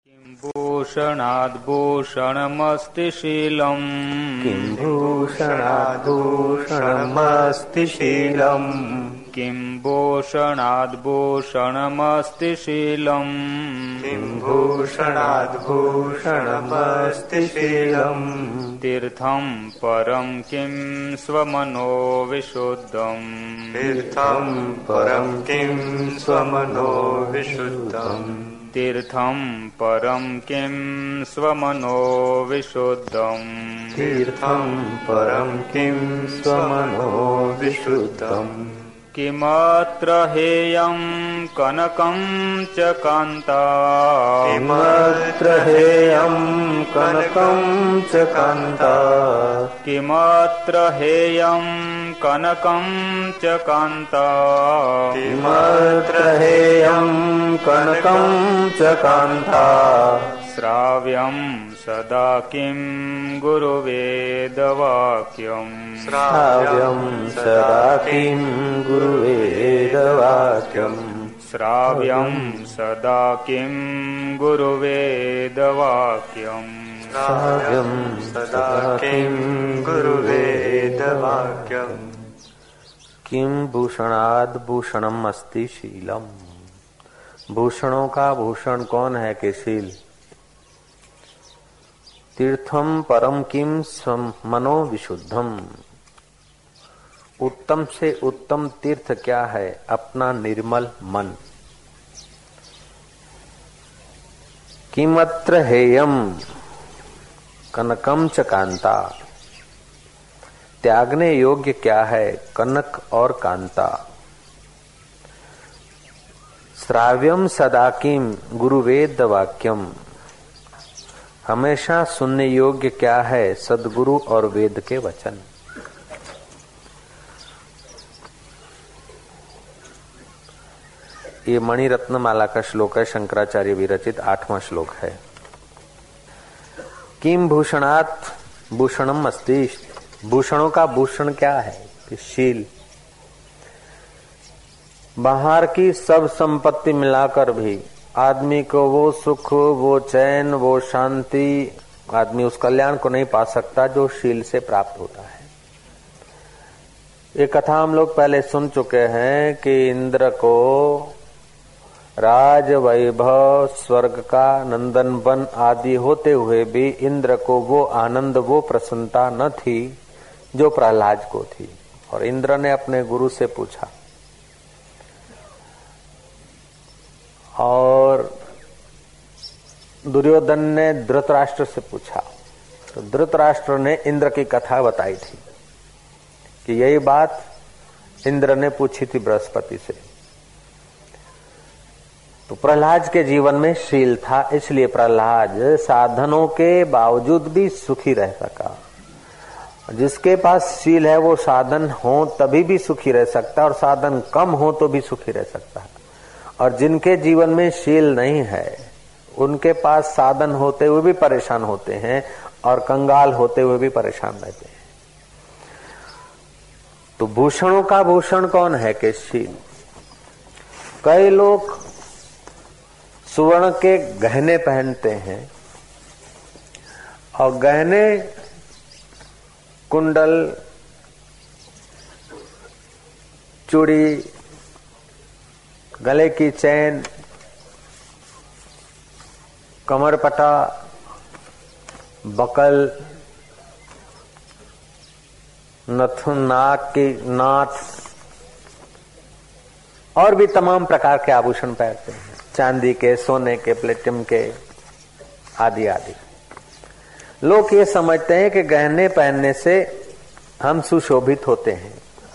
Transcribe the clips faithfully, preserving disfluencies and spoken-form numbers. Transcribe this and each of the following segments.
किं भूषणाद्भूषणमस्ति शीलम् किं भूषणाद्भूषणमस्ति शीलम् किं भूषणाद्भूषणमस्ति शीलम् किं भूषणाद्भूषणमस्ति शीलम् तीर्थं परं किं स्वमनो विशुद्धम् तीर्थं परं किं स्वमनो विशुद्धम् तीर्थं परं किं स्वमनो विशुद्धम् तीर्थं परं किं स्वमनो विशुद्धम् किमत्र हेयं कनकं च कान्ता किमत्र हेयं कनकं च कान्ता किमत्र हेयं कनकं च कान्ता किमत्र हेयं कनकं च कान्ता श्राव्यं सदा किं गुरुवेदवाक्यम् श्राव्यं सदा किं गुरुवेदवाक्यम् श्राव्यं सदा किं गुरुवेदवाक्यम् श्राव्यं सदा किं गुरुवेदवाक्यम् किं भूषणाद् भूषणम अस्ति शीलम। भूषणों का भूषण कौन है कि शील। तीर्थम परम किम मनो विशुद्धम। उत्तम से उत्तम तीर्थ क्या है? अपना निर्मल मन। किमत्र हेयम कनकम च कांता। त्यागने योग्य क्या है? कनक और कांता। श्राव्यम सदा किम गुरुवेद वाक्यम। हमेशा सुनने योग्य क्या है? सद्गुरु और वेद के वचन। ये मणिरत्नमाला का श्लोक है, शंकराचार्य विरचित आठवां श्लोक है। किम भूषणात् भूषणम अस्ति। भूषणों का भूषण क्या है कि शील। बाहर की सब संपत्ति मिलाकर भी आदमी को वो सुख, वो चैन, वो शांति, आदमी उस कल्याण को नहीं पा सकता जो शील से प्राप्त होता है। ये कथा हम लोग पहले सुन चुके हैं कि इंद्र को राज वैभव, स्वर्ग का नंदन वन आदि होते हुए भी इंद्र को वो आनंद, वो प्रसन्नता न थी जो प्रहलाद को थी। और इंद्र ने अपने गुरु से पूछा और दुर्योधन ने धृतराष्ट्र से पूछा। तो धृतराष्ट्र ने इंद्र की कथा बताई थी कि यही बात इंद्र ने पूछी थी बृहस्पति से। तो प्रहलाद के जीवन में शील था, इसलिए प्रहलाद साधनों के बावजूद भी सुखी रह सका। जिसके पास शील है वो साधन हो तभी भी सुखी रह सकता है और साधन कम हो तो भी सुखी रह सकता है। और जिनके जीवन में शील नहीं है उनके पास साधन होते हुए भी परेशान होते हैं और कंगाल होते हुए भी परेशान रहते हैं। तो भूषणों का भूषण कौन है कि शील। कई लोग सुवर्ण के गहने पहनते हैं और गहने, कुंडल, चूड़ी, गले की चैन, कमरपटा, बकल, नथुन, नाक की नाथ और भी तमाम प्रकार के आभूषण पहनते हैं। चांदी के, सोने के, प्लेटिनम के आदि आदि। लोग ये समझते हैं कि गहने पहनने से हम सुशोभित होते हैं,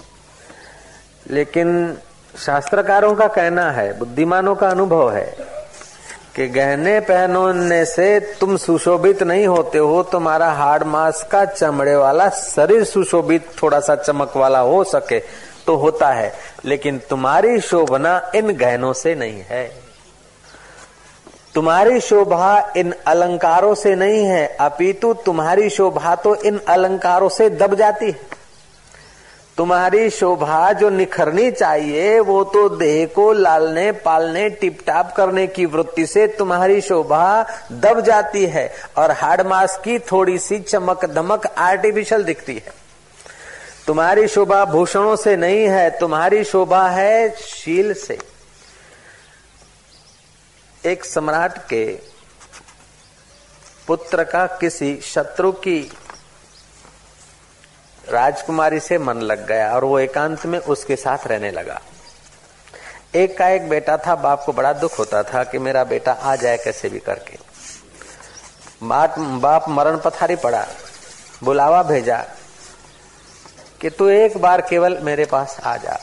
लेकिन शास्त्रकारों का कहना है, बुद्धिमानों का अनुभव है कि गहने पहनने से तुम सुशोभित नहीं होते हो। तुम्हारा हाड़ मांस का चमड़े वाला शरीर सुशोभित, थोड़ा सा चमक वाला हो सके तो होता है, लेकिन तुम्हारी शोभना इन गहनों से नहीं है। तुम्हारी शोभा इन अलंकारों से नहीं है, अपितु तुम्हारी शोभा तो इन अलंकारों से दब जाती है। तुम्हारी शोभा जो निखरनी चाहिए वो तो देह को लालने पालने टिपटाप करने की वृत्ति से तुम्हारी शोभा दब जाती है और हाड़ मास की थोड़ी सी चमक दमक आर्टिफिशियल दिखती है। तुम्हारी शोभा भूषणों से नहीं है, तुम्हारी शोभा है शील से। एक सम्राट के पुत्र का किसी शत्रु की राजकुमारी से मन लग गया और वो एकांत में उसके साथ रहने लगा। एक का एक बेटा था, बाप को बड़ा दुख होता था कि मेरा बेटा आ जाए कैसे भी करके। बाप बाप मरण पथारी पड़ा, बुलावा भेजा कि तू एक बार केवल मेरे पास आ जा।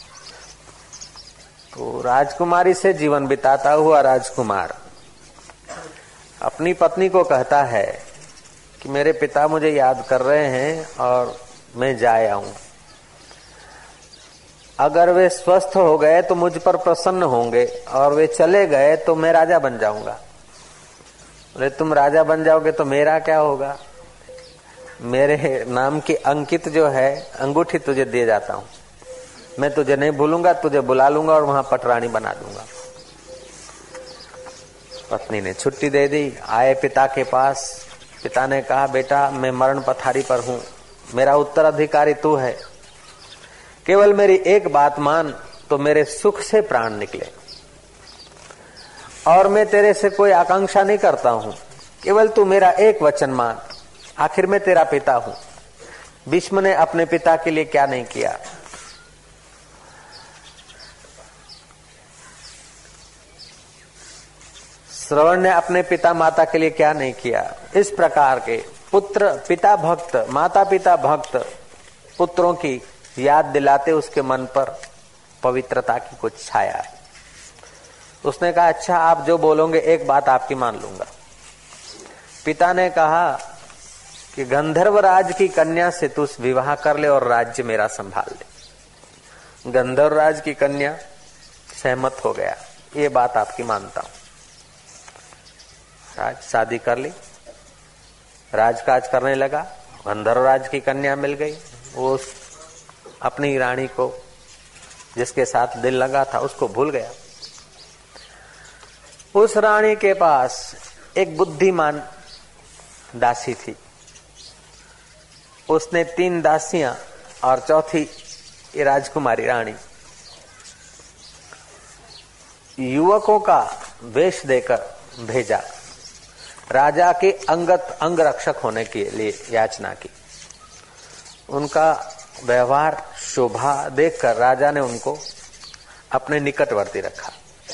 तो राजकुमारी से जीवन बिताता हुआ राजकुमार अपनी पत्नी को कहता है कि मेरे पिता मुझे याद कर रहे हैं और मैं जाए आऊं। अगर वे स्वस्थ हो गए तो मुझ पर प्रसन्न होंगे और वे चले गए तो मैं राजा बन जाऊंगा। बोले तुम राजा बन जाओगे तो मेरा क्या होगा? मेरे नाम की अंकित जो है अंगूठी तुझे दे जाता हूं, मैं तुझे नहीं भूलूंगा, तुझे बुला लूंगा और वहां पटरानी बना दूंगा। पत्नी ने छुट्टी दे दी, आए पिता के पास। पिता ने कहा बेटा मैं मरण पथारी पर हूं, मेरा उत्तराधिकारी तू है, केवल मेरी एक बात मान तो मेरे सुख से प्राण निकले और मैं तेरे से कोई आकांक्षा नहीं करता हूं, केवल तू मेरा एक वचन मान, आखिर मैं तेरा पिता हूं। भीष्म ने अपने पिता के लिए क्या नहीं किया। श्रवण ने अपने पिता माता के लिए क्या नहीं किया। इस प्रकार के पुत्र पिता भक्त, माता पिता भक्त पुत्रों की याद दिलाते उसके मन पर पवित्रता की कुछ छाया है। उसने कहा अच्छा आप जो बोलोगे एक बात आपकी मान लूंगा। पिता ने कहा कि गंधर्वराज की कन्या से तू विवाह कर ले और राज्य मेरा संभाल ले। गंधर्वराज की कन्या सहमत हो गया, ये बात आपकी मानता हूं। राज शादी कर ली, राजकाज करने लगा। गंधर्वराज की कन्या मिल गई, वो अपनी रानी को जिसके साथ दिल लगा था उसको भूल गया। उस रानी के पास एक बुद्धिमान दासी थी। उसने तीन दासियां और चौथी ये राजकुमारी रानी युवकों का वेश देकर भेजा, राजा के अंगत अंग रक्षक होने के लिए याचना की। उनका व्यवहार शोभा देखकर राजा ने उनको अपने निकटवर्ती रखा।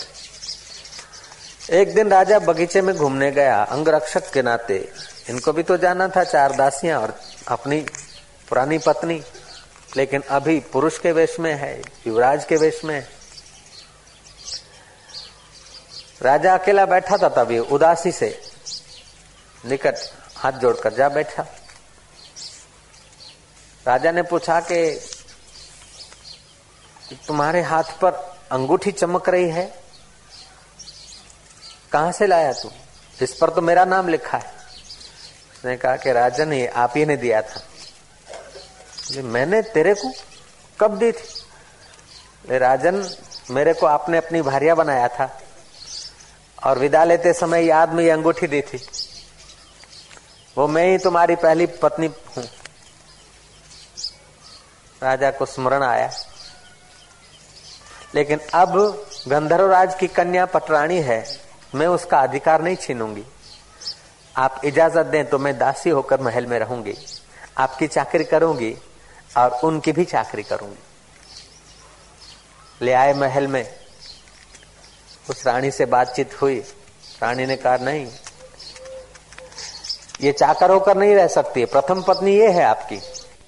एक दिन राजा बगीचे में घूमने गया, अंगरक्षक के नाते इनको भी तो जाना था, चार दासियां और अपनी पुरानी पत्नी, लेकिन अभी पुरुष के वेश में है, युवराज के वेश में है। राजा अकेला बैठा था, तभी उदासी से निकट हाथ जोड़कर जा बैठा। राजा ने पूछा कि तुम्हारे हाथ पर अंगूठी चमक रही है, कहां से लाया तू? इस पर तो मेरा नाम लिखा है। उसने कहा कि राजन ये आप ही ने दिया था। मैंने तेरे को कब दी थी? राजन मेरे को आपने अपनी भारिया बनाया था और विदा लेते समय याद में ये अंगूठी दी थी, वो मैं ही तुम्हारी पहली पत्नी हूं। राजा को स्मरण आया, लेकिन अब गंधर्वराज की कन्या पटरानी है, मैं उसका अधिकार नहीं छीनूंगी। आप इजाजत दें तो मैं दासी होकर महल में रहूंगी, आपकी चाकरी करूंगी और उनकी भी चाकरी करूंगी। ले आए महल में, उस रानी से बातचीत हुई। रानी ने कहा नहीं, ये चाकर होकर नहीं रह सकती, प्रथम पत्नी ये है आपकी,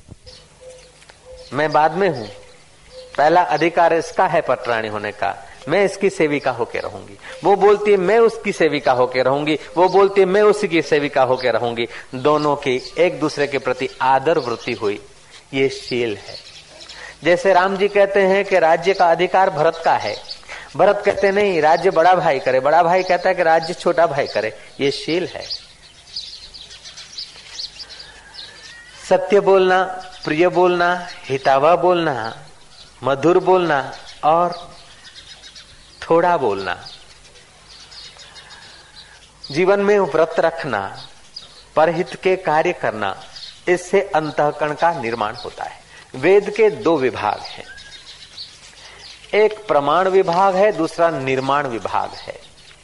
मैं बाद में हूं, पहला अधिकार इसका है पटरानी होने का, मैं इसकी सेविका होकर रहूंगी। वो बोलती है मैं उसकी सेविका होकर रहूंगी, वो बोलती है मैं उसी की सेविका होकर रहूंगी। दोनों की एक दूसरे के प्रति आदर वृत्ति हुई, ये शील है। जैसे राम जी कहते हैं कि राज्य का अधिकार भरत का है, भरत कहते नहीं राज्य बड़ा भाई करे, बड़ा भाई कहता है कि राज्य छोटा भाई करे, ये शील है। सत्य बोलना, प्रिय बोलना, हितावह बोलना, मधुर बोलना और थोड़ा बोलना, जीवन में व्रत रखना, परहित के कार्य करना, इससे अंतःकरण का निर्माण होता है। वेद के दो विभाग हैं, एक प्रमाण विभाग है, दूसरा निर्माण विभाग है।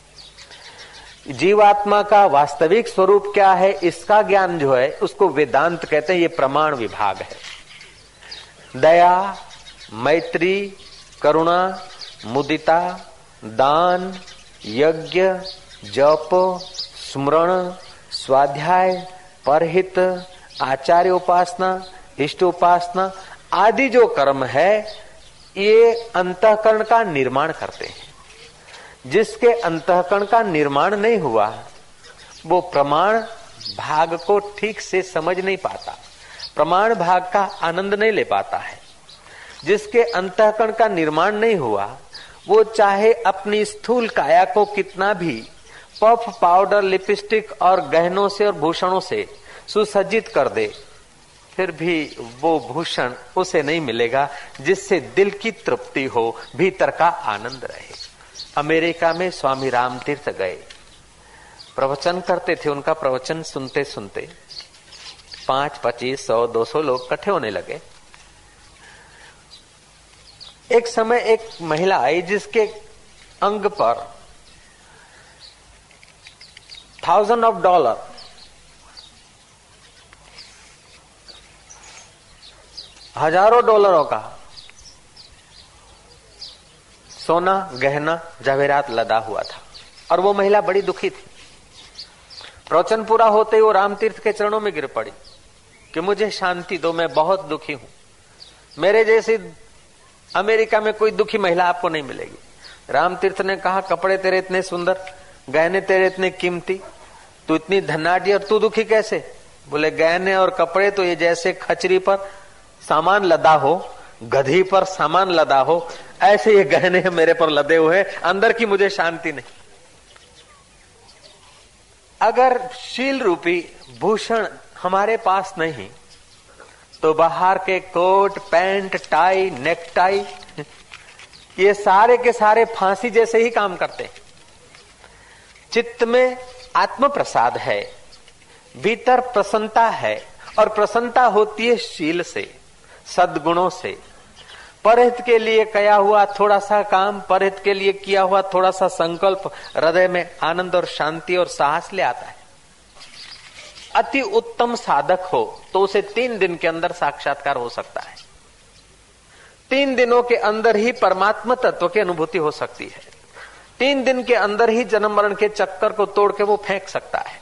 जीवात्मा का वास्तविक स्वरूप क्या है, इसका ज्ञान जो है उसको वेदांत कहते हैं, ये प्रमाण विभाग है। दया, मैत्री, करुणा, मुदिता, दान, यज्ञ, जप, स्मरण, स्वाध्याय, परहित, आचार्य उपासना, इष्ट उपासना आदि जो कर्म है ये अंतःकरण का निर्माण करते हैं। जिसके अंतःकरण का निर्माण नहीं हुआ वो प्रमाण भाग को ठीक से समझ नहीं पाता, प्रमाण भाग का आनंद नहीं ले पाता है। जिसके अंतःकरण का निर्माण नहीं हुआ वो चाहे अपनी स्थूल काया को कितना भी पफ, पाउडर, लिपस्टिक और गहनों से और भूषणों से सुसज्जित कर दे, फिर भी वो भूषण उसे नहीं मिलेगा जिससे दिल की तृप्ति हो, भीतर का आनंद रहे। अमेरिका में स्वामी रामतीर्थ गए, प्रवचन करते थे। उनका प्रवचन सुनते सुनते पांच, पच्चीस, सौ, दो सौ लोग इकट्ठे होने लगे। एक समय एक महिला आई जिसके अंग पर थाउजेंड ऑफ डॉलर, हजारों डॉलरों का सोना, गहना, जवेरात लदा हुआ था और वो महिला बड़ी दुखी थी। प्रवचन पूरा होते ही वो रामतीर्थ के चरणों में गिर पड़ी कि मुझे शांति दो, मैं बहुत दुखी हूं। मेरे जैसी अमेरिका में कोई दुखी महिला आपको नहीं मिलेगी। रामतीर्थ ने कहा, कपड़े तेरे इतने सुंदर, गहने तेरे इतने कीमती, तू इतनी धनाढ्य और तू दुखी कैसे? बोले, गहने और कपड़े तो ये जैसे खचरी पर सामान लदा हो, गधी पर सामान लदा हो, ऐसे ये गहने मेरे पर लदे हुए, अंदर की मुझे शांति नहीं। अगर शील रूपी भूषण हमारे पास नहीं तो बाहर के कोट, पैंट, टाई, नेकटाई ये सारे के सारे फांसी जैसे ही काम करते हैं। चित्त में आत्म प्रसाद है, भीतर प्रसन्नता है और प्रसन्नता होती है शील से, सद्गुणों से। परहित के लिए किया हुआ थोड़ा सा काम, परहित के लिए किया हुआ थोड़ा सा संकल्प हृदय में आनंद और शांति और साहस ले आता है। अति उत्तम साधक हो तो उसे तीन दिन के अंदर साक्षात्कार हो सकता है। तीन दिनों के अंदर ही परमात्मा तत्व की अनुभूति हो सकती है। तीन दिन के अंदर ही जन्म मरण के चक्कर को तोड़ के वो फेंक सकता है।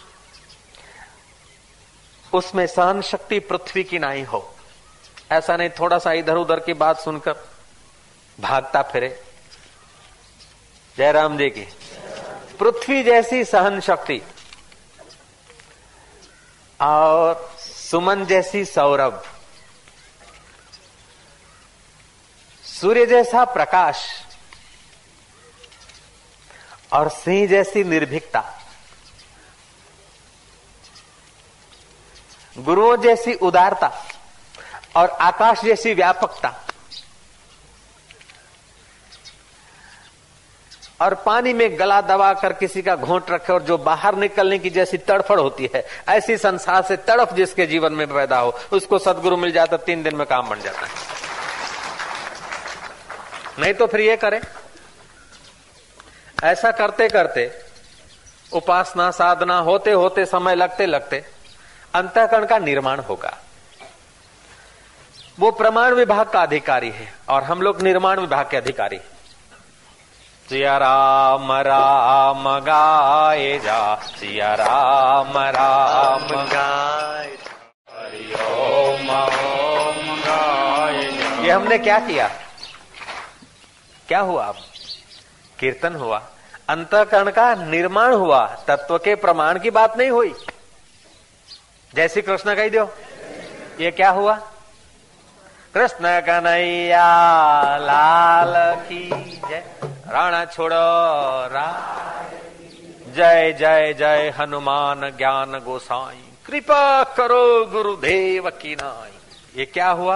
उसमें सहन शक्ति पृथ्वी की नहीं हो, ऐसा नहीं थोड़ा सा इधर उधर की बात सुनकर भागता फिरे। जयराम जी की पृथ्वी जैसी सहन शक्ति और सुमन जैसी सौरभ, सूर्य जैसा प्रकाश और सिंह जैसी निर्भीकता, गुरुओं जैसी उदारता और आकाश जैसी व्यापकता और पानी में गला दबाकर किसी का घोंट रखे और जो बाहर निकलने की जैसी तड़फड़ होती है, ऐसी संसार से तड़फ जिसके जीवन में पैदा हो, उसको सदगुरु मिल जाता, तीन दिन में काम बन जाता है। नहीं तो फिर ये करे, ऐसा करते करते उपासना साधना होते होते समय लगते लगते अंतःकरण का निर्माण होगा। वो प्रमाण विभाग का अधिकारी है और हम लोग निर्माण विभाग के अधिकारी। सिया राम राम गाए जा, सिया राम राम गाए, हरि ओम ओम गाए जा। ये हमने क्या किया? क्या हुआ? अब कीर्तन हुआ, अंतःकरण का निर्माण हुआ, तत्व के प्रमाण की बात नहीं हुई। जय श्री कृष्ण कही दो। ये क्या हुआ? कृष्ण कन्हैया लाल की जय, राणा छोड़ो रा, जय जय जय हनुमान ज्ञान गोसाई, कृपा करो गुरुदेव की नाई। ये क्या हुआ?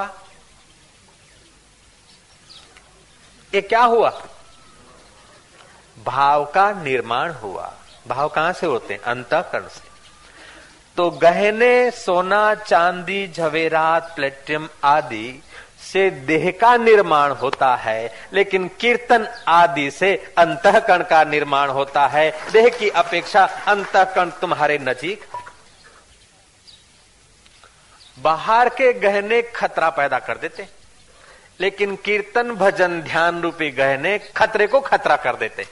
ये क्या हुआ? भाव का निर्माण हुआ। भाव कहां से होते हैं? अंतःकरण से। तो गहने, सोना, चांदी, जवेरात, प्लेटिनम आदि से देह का निर्माण होता है, लेकिन कीर्तन आदि से अंतःकरण का निर्माण होता है। देह की अपेक्षा अंतःकरण तुम्हारे नजीक। बाहर के गहने खतरा पैदा कर देते, लेकिन कीर्तन, भजन, ध्यान रूपी गहने खतरे को खतरा कर देते।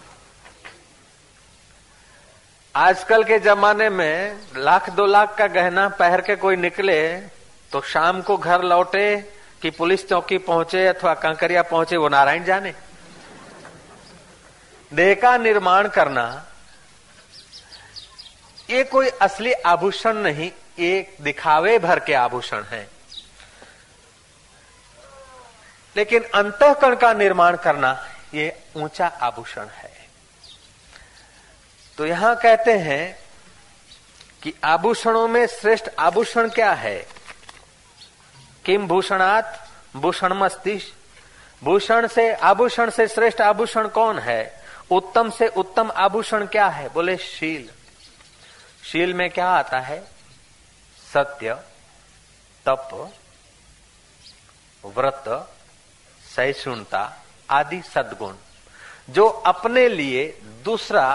आजकल के जमाने में लाख दो लाख का गहना पहन के कोई निकले तो शाम को घर लौटे कि पुलिस चौकी पहुंचे अथवा कांकरिया पहुंचे, वो नारायण जाने। देह का निर्माण करना ये कोई असली आभूषण नहीं, ये दिखावे भर के आभूषण हैं। लेकिन अंतःकरण का निर्माण करना ये ऊंचा आभूषण है। तो यहां कहते हैं कि आभूषणों में श्रेष्ठ आभूषण क्या है? किम भूषणात् भूषण मस्तिष्क। भूषण से, आभूषण से श्रेष्ठ आभूषण कौन है? उत्तम से उत्तम आभूषण क्या है? बोले शील। शील में क्या आता है? सत्य, तप, व्रत, सहिष्णुता आदि सद्गुण, जो अपने लिए दूसरा,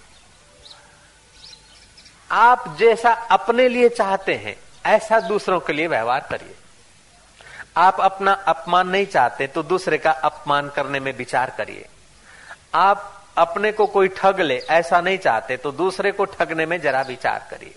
आप जैसा अपने लिए चाहते हैं ऐसा दूसरों के लिए व्यवहार करिए। आप अपना अपमान नहीं चाहते तो दूसरे का अपमान करने में विचार करिए। आप अपने को कोई ठग ले ऐसा नहीं चाहते तो दूसरे को ठगने में जरा विचार करिए।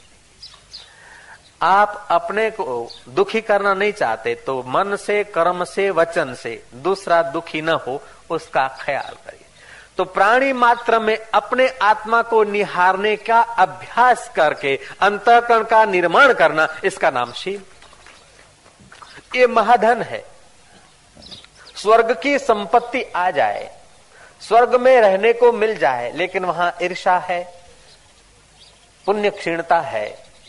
आप अपने को दुखी करना नहीं चाहते तो मन से, कर्म से, वचन से दूसरा दुखी न हो उसका ख्याल करिए। तो प्राणी मात्र में अपने आत्मा को निहारने का अभ्यास करके अंतःकरण का निर्माण करना, इसका नाम शील। ये महाधन है। स्वर्ग की संपत्ति आ जाए, स्वर्ग में रहने को मिल जाए, लेकिन वहां ईर्ष्या है, पुण्य क्षीणता है,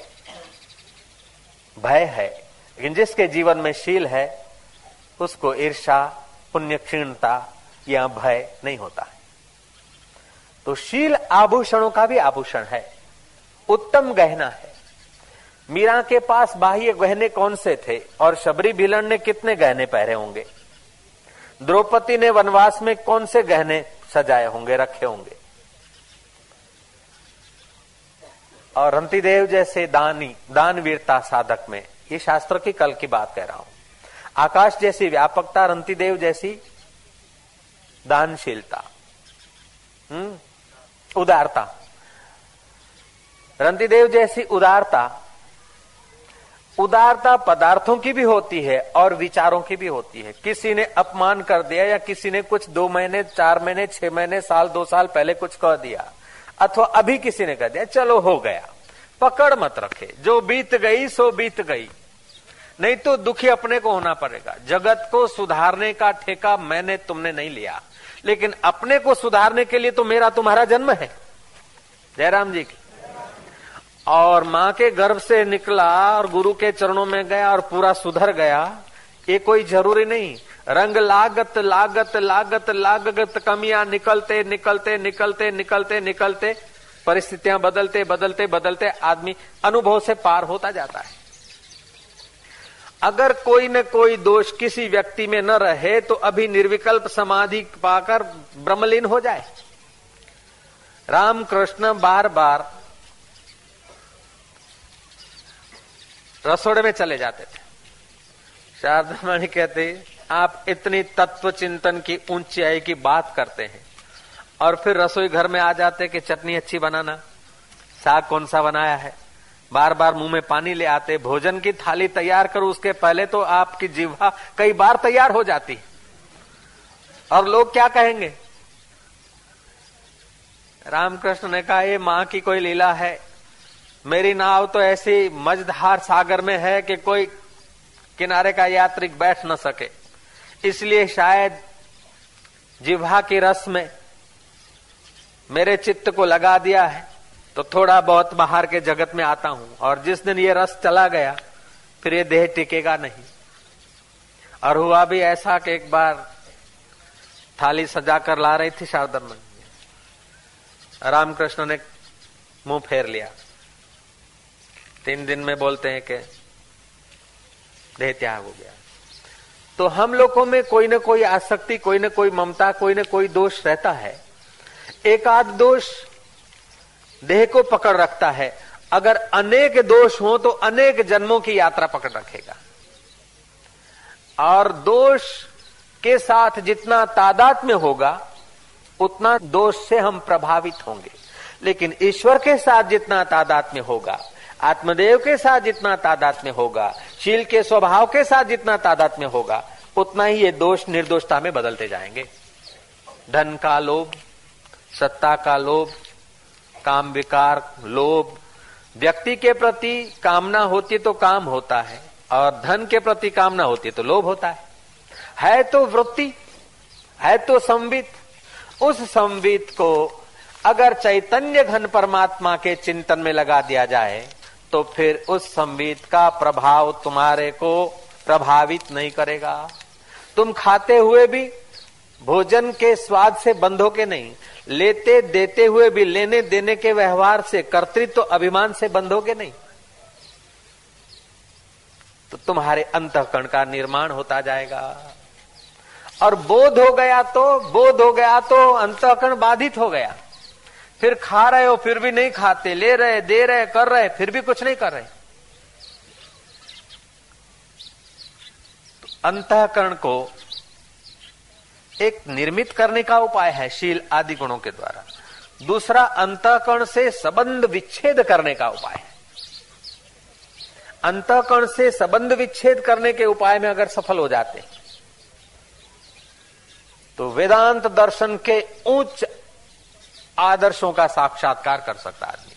भय है। लेकिन जिसके जीवन में शील है उसको ईर्ष्या, पुण्य क्षीणता या भय नहीं होता है। तो शील आभूषणों का भी आभूषण है, उत्तम गहना है। मीरा के पास बाह्य गहने कौन से थे और शबरी भिलन ने कितने गहने पहरे होंगे? द्रौपदी ने वनवास में कौन से गहने सजाए होंगे, रखे होंगे? और रंतिदेव जैसे दानी, दानवीरता साधक में, ये शास्त्र की कल की बात कह रहा हूं। आकाश जैसी व्यापकता, रंतिदेव जैसी दानशीलता, हम्म उदारता, रंतिदेव जैसी उदारता। उदारता पदार्थों की भी होती है और विचारों की भी होती है। किसी ने अपमान कर दिया या किसी ने कुछ दो महीने, चार महीने, छह महीने, साल, दो साल पहले कुछ कह दिया, अथवा अभी किसी ने कह दिया, चलो हो गया, पकड़ मत रखे। जो बीत गई सो बीत गई, नहीं तो दुखी अपने को होना पड़ेगा। जगत को सुधारने का ठेका मैंने तुमने नहीं लिया, लेकिन अपने को सुधारने के लिए तो मेरा तुम्हारा जन्म है। जयराम जी की। और मां के गर्भ से निकला और गुरु के चरणों में गया और पूरा सुधर गया, ये कोई जरूरी नहीं। रंग लागत लागत लागत लागत कमियां निकलते निकलते निकलते निकलते निकलते परिस्थितियां बदलते बदलते बदलते आदमी अनुभव से पार होता जाता है। अगर कोई न कोई दोष किसी व्यक्ति में न रहे तो अभी निर्विकल्प समाधि पाकर ब्रह्मलीन हो जाए। रामकृष्ण बार बार रसोड़े में चले जाते थे। शारदा माणी कहते, आप इतनी तत्व चिंतन की ऊंचाई की बात करते हैं और फिर रसोई घर में आ जाते कि चटनी अच्छी बनाना, साग कौन सा बनाया है, बार बार मुंह में पानी ले आते। भोजन की थाली तैयार करो उसके पहले तो आपकी जिह्वा कई बार तैयार हो जाती और लोग क्या कहेंगे? रामकृष्ण ने कहा, ये मां की कोई लीला है। मेरी नाव तो ऐसी मझधार सागर में है कि कोई किनारे का यात्रिक बैठ न सके, इसलिए शायद जिह्वा की रस में मेरे चित्त को लगा दिया है, तो थोड़ा बहुत बाहर के जगत में आता हूं, और जिस दिन ये रस चला गया फिर ये देह टिकेगा नहीं। और हुआ भी ऐसा कि एक बार थाली सजा कर ला रही थी शारदा, रामकृष्ण ने मुंह फेर लिया। तीन दिन में बोलते हैं कि देह त्याग हो गया। तो हम लोगों में कोई न कोई आसक्ति, कोई न कोई ममता, कोई न कोई दोष रहता है। एक आध दोष देह को पकड़ रखता है। अगर अनेक दोष हो तो अनेक जन्मों की यात्रा पकड़ रखेगा। और दोष के साथ जितना तादात्म्य होगा उतना दोष से हम प्रभावित होंगे। लेकिन ईश्वर के साथ जितना तादात्म्य होगा, आत्मदेव के साथ जितना तादात्म्य होगा, शील के स्वभाव के साथ जितना तादात्म्य होगा, उतना ही ये दोष निर्दोषता में बदलते जाएंगे। धन का लोभ, सत्ता का लोभ, काम विकार, लोभ, व्यक्ति के प्रति कामना होती तो काम होता है, और धन के प्रति कामना होती तो लोभ होता है। है तो वृत्ति, है तो संवित। उस संवित को अगर चैतन्य घन परमात्मा के चिंतन में लगा दिया जाए तो फिर उस संवित का प्रभाव तुम्हारे को प्रभावित नहीं करेगा। तुम खाते हुए भी भोजन के स्वाद से बंधोगे नहीं, लेते देते हुए भी लेने देने के व्यवहार से, कर्तृत्व अभिमान से बंधोगे नहीं। तो तुम्हारे अंतःकरण का निर्माण होता जाएगा। और बोध हो गया तो बोध हो गया तो अंतःकरण बाधित हो गया। फिर खा रहे हो फिर भी नहीं खाते, ले रहे, दे रहे, कर रहे, फिर भी कुछ नहीं कर रहे। तो अंतःकरण को एक निर्मित करने का उपाय है शील आदि गुणों के द्वारा। दूसरा, अंतःकरण से संबंध विच्छेद करने का उपाय है। अंतःकरण से संबंध विच्छेद करने के उपाय में अगर सफल हो जाते तो वेदांत दर्शन के उच्च आदर्शों का साक्षात्कार कर सकता आदमी।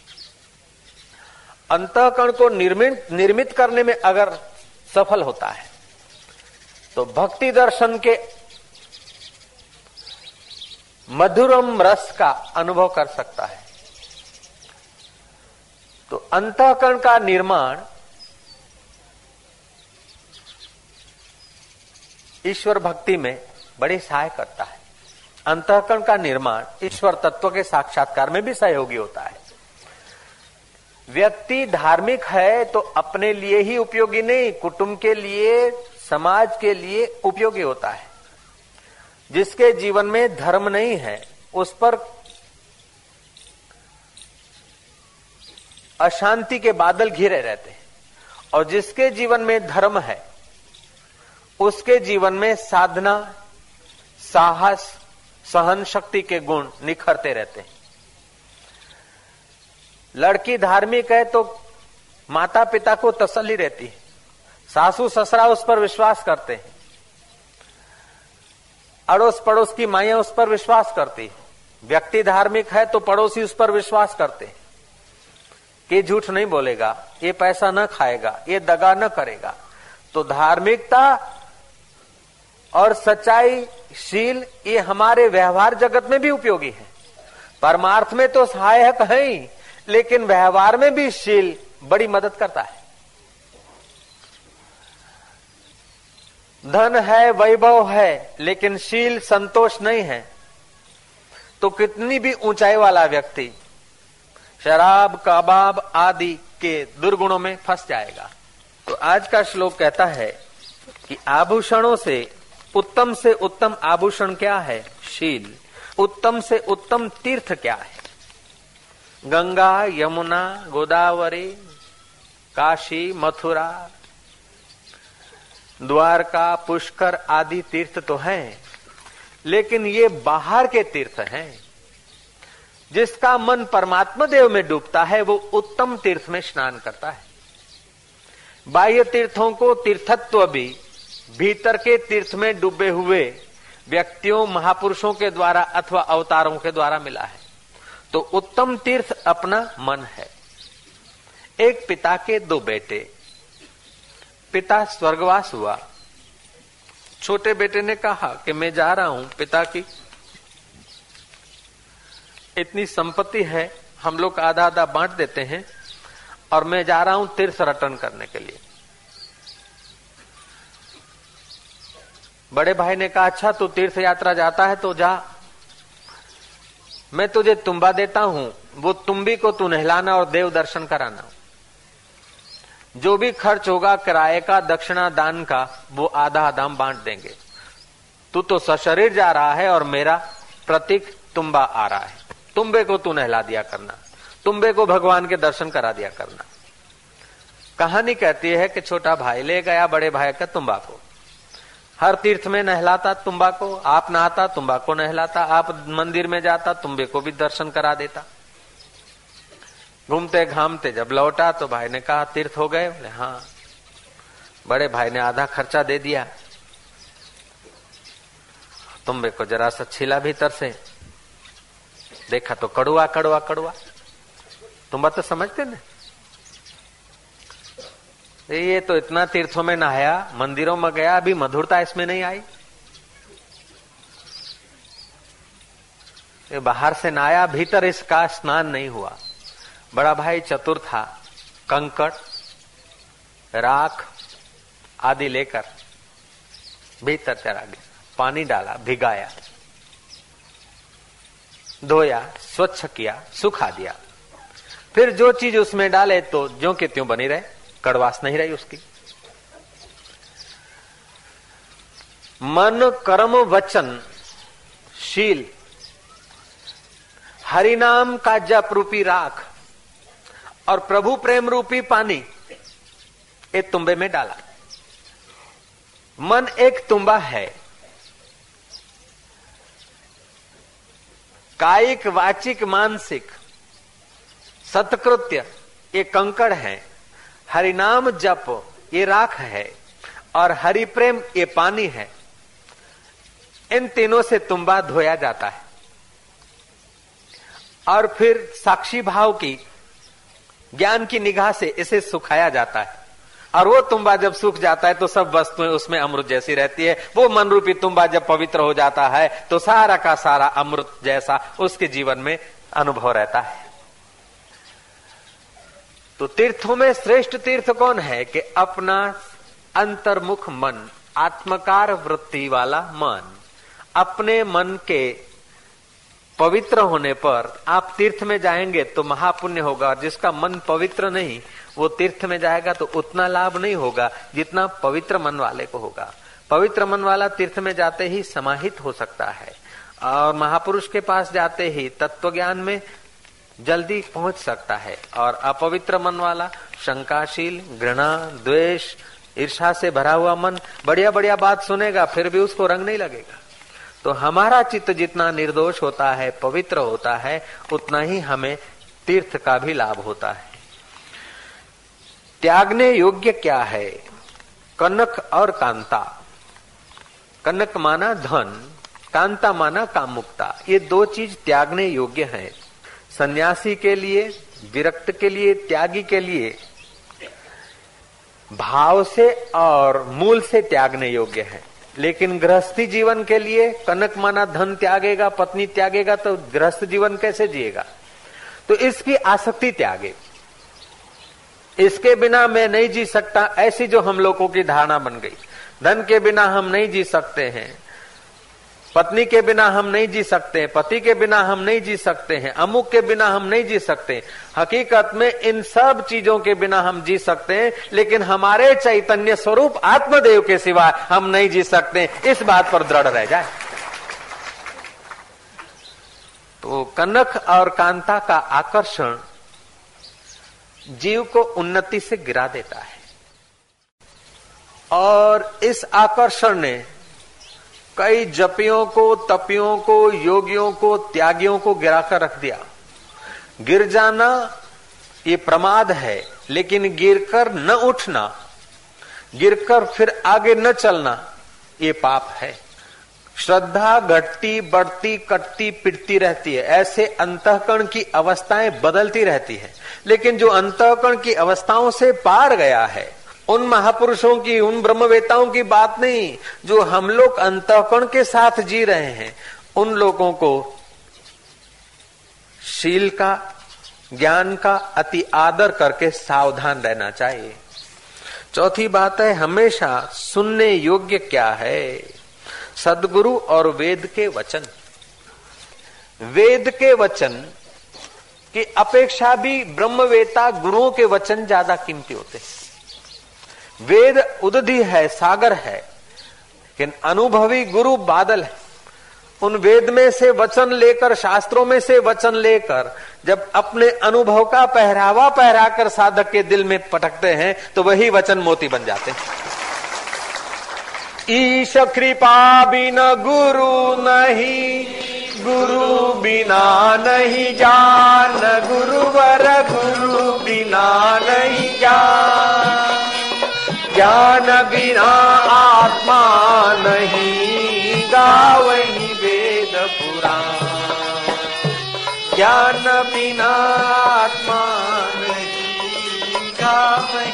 अंतःकरण को निर्मित निर्मित करने में अगर सफल होता है तो भक्ति दर्शन के मधुरम रस का अनुभव कर सकता है। तो अंतःकरण का निर्माण ईश्वर भक्ति में बड़ी सहायता करता है। अंतःकरण का निर्माण ईश्वर तत्व के साक्षात्कार में भी सहयोगी होता है। व्यक्ति धार्मिक है तो अपने लिए ही उपयोगी नहीं, कुटुंब के लिए, समाज के लिए उपयोगी होता है। जिसके जीवन में धर्म नहीं है उस पर अशांति के बादल घिरे रहते हैं, और जिसके जीवन में धर्म है उसके जीवन में साधना, साहस, सहन शक्ति के गुण निखरते रहते हैं। लड़की धार्मिक है तो माता पिता को तसल्ली रहती है, सासू ससुरा उस पर विश्वास करते हैं, अड़ोस पड़ोस की माया उस पर विश्वास करती है। व्यक्ति धार्मिक है तो पड़ोसी उस पर विश्वास करते हैं कि झूठ नहीं बोलेगा, ये पैसा न खाएगा, ये दगा न करेगा। तो धार्मिकता और सच्चाई, शील, ये हमारे व्यवहार जगत में भी उपयोगी है। परमार्थ में तो सहायक है ही, लेकिन व्यवहार में भी शील बड़ी मदद करता है। धन है, वैभव है, लेकिन शील, संतोष नहीं है तो कितनी भी ऊंचाई वाला व्यक्ति शराब, कबाब आदि के दुर्गुणों में फंस जाएगा। तो आज का श्लोक कहता है कि आभूषणों से उत्तम से उत्तम आभूषण क्या है? शील। उत्तम से उत्तम तीर्थ क्या है? गंगा, यमुना, गोदावरी, काशी, मथुरा, द्वारका, पुष्कर आदि तीर्थ तो हैं, लेकिन ये बाहर के तीर्थ हैं। जिसका मन परमात्मा देव में डूबता है वो उत्तम तीर्थ में स्नान करता है। बाह्य तीर्थों को तीर्थत्व भी भीतर के तीर्थ में डूबे हुए व्यक्तियों, महापुरुषों के द्वारा अथवा अवतारों के द्वारा मिला है। तो उत्तम तीर्थ अपना मन है। एक पिता के दो बेटे। पिता स्वर्गवास हुआ। छोटे बेटे ने कहा कि मैं जा रहा हूं, पिता की इतनी संपत्ति है, हम लोग आधा आधा बांट देते हैं, और मैं जा रहा हूं तीर्थ रटन करने के लिए। बड़े भाई ने कहा, अच्छा तू तीर्थ यात्रा जाता है तो जा, मैं तुझे तुम्बा देता हूं, वो तुम्बी को तू नहलाना और देव दर्शन कराना। जो भी खर्च होगा किराए का, दक्षिणा, दान का, वो आधा आधा हम बांट देंगे। तू तो सशरीर जा रहा है और मेरा प्रतीक तुम्बा आ रहा है, तुम्बे को तू नहला दिया करना, तुम्बे को भगवान के दर्शन करा दिया करना। कहानी कहती है कि छोटा भाई ले गया बड़े भाई का तुम्बा को, हर तीर्थ में नहलाता तुम्बा को, आप नहाता तुम्बा को नहलाता, आप मंदिर में जाता तुम्बे को भी दर्शन करा देता। घूमते घामते जब लौटा तो भाई ने कहा, तीर्थ हो गए? बोले हाँ। बड़े भाई ने आधा खर्चा दे दिया, तुम्बे को जरा सा छीला भीतर से, देखा तो कड़वा कड़वा कड़वा। तुम्बा तो समझते ना, ये तो इतना तीर्थों में नहाया, मंदिरों में गया, अभी मधुरता इसमें नहीं आई। ये बाहर से नहाया, भीतर इसका स्नान नहीं हुआ। बड़ा भाई चतुर था, कंकड़, राख आदि लेकर भीतर चला गया, पानी डाला, भिगाया, धोया, स्वच्छ किया, सुखा दिया, फिर जो चीज उसमें डाले तो ज्यों के त्यों बनी रहे, कड़वास नहीं रही उसकी। मन, कर्म, वचन, शील, हरिनाम का जप रूपी राख और प्रभु प्रेम रूपी पानी, ये तुम्बे में डाला। मन एक तुम्बा है, कायिक, वाचिक, मानसिक, सत्कृत्य ये कंकड़ है, हरिनाम जप ये राख है और हरि प्रेम ये पानी है। इन तीनों से तुम्बा धोया जाता है और फिर साक्षी भाव की, ज्ञान की निगाह से इसे सुखाया जाता है। और वो तुम्बा जब सूख जाता है तो सब वस्तुएं उसमें अमृत जैसी रहती है। वो मन रूपी तुम्बा जब पवित्र हो जाता है तो सारा का सारा अमृत जैसा उसके जीवन में अनुभव रहता है। तो तीर्थों में श्रेष्ठ तीर्थ कौन है कि अपना अंतर्मुख मन, आत्मकार वृत्ति वाला मन, अपने मन के पवित्र होने पर आप तीर्थ में जाएंगे तो महापुण्य होगा। और जिसका मन पवित्र नहीं वो तीर्थ में जाएगा तो उतना लाभ नहीं होगा जितना पवित्र मन वाले को होगा। पवित्र मन वाला तीर्थ में जाते ही समाहित हो सकता है और महापुरुष के पास जाते ही तत्व ज्ञान में जल्दी पहुंच सकता है। और अपवित्र मन वाला शंकाशील, घृणा, द्वेष, ईर्ष्या से भरा हुआ मन बढ़िया बढ़िया बात सुनेगा फिर भी उसको रंग नहीं लगेगा। तो हमारा चित्त जितना निर्दोष होता है, पवित्र होता है, उतना ही हमें तीर्थ का भी लाभ होता है। त्यागने योग्य क्या है? कनक और कांता। कनक माना धन, कांता माना कामुकता। ये दो चीज त्यागने योग्य हैं। सन्यासी के लिए, विरक्त के लिए, त्यागी के लिए भाव से और मूल से त्यागने योग्य है। लेकिन गृहस्थी जीवन के लिए कनक माना धन त्यागेगा, पत्नी त्यागेगा तो गृहस्थ जीवन कैसे जिएगा? तो इसकी आसक्ति त्यागे। इसके बिना मैं नहीं जी सकता, ऐसी जो हम लोगों की धारणा बन गई। धन के बिना हम नहीं जी सकते हैं, पत्नी के बिना हम नहीं जी सकते, पति के बिना हम नहीं जी सकते हैं, अमुक के बिना हम नहीं जी सकते। हकीकत में इन सब चीजों के बिना हम जी सकते हैं, लेकिन हमारे चैतन्य स्वरूप आत्मदेव के सिवा हम नहीं जी सकते। इस बात पर दृढ़ रह जाए। तो कनक और कांता का आकर्षण जीव को उन्नति से गिरा देता है और इस आकर्षण ने कई जपियों को, तपियों को, योगियों को, त्यागियों को गिराकर रख दिया। गिर जाना ये प्रमाद है, लेकिन गिरकर न उठना, गिरकर फिर आगे न चलना ये पाप है। श्रद्धा घटती, बढ़ती, कटती, पिटती रहती है। ऐसे अंतःकरण की अवस्थाएं बदलती रहती है। लेकिन जो अंतःकरण की अवस्थाओं से पार गया है, उन महापुरुषों की, उन ब्रह्मवेताओं की बात नहीं, जो हम लोग अंतःकरण के साथ जी रहे हैं, उन लोगों को शील का, ज्ञान का अति आदर करके सावधान रहना चाहिए। चौथी बात है, हमेशा सुनने योग्य क्या है? सदगुरु और वेद के वचन। वेद के वचन की अपेक्षा भी ब्रह्मवेता गुरुओं के वचन ज्यादा कीमती होते हैं। वेद उदधि है, सागर है, लेकिन अनुभवी गुरु बादल है। उन वेद में से वचन लेकर, शास्त्रों में से वचन लेकर जब अपने अनुभव का पहरावा पहराकर साधक के दिल में पटकते हैं तो वही वचन मोती बन जाते हैं। ईश कृपा बिना गुरु नहीं, गुरु बिना नहीं जान, गुरुवर गुरु बिना नहीं जान, ज्ञान बिना आत्मा नहीं, गावही वेद पुराण, ज्ञान बिना आत्मा नहीं, गावही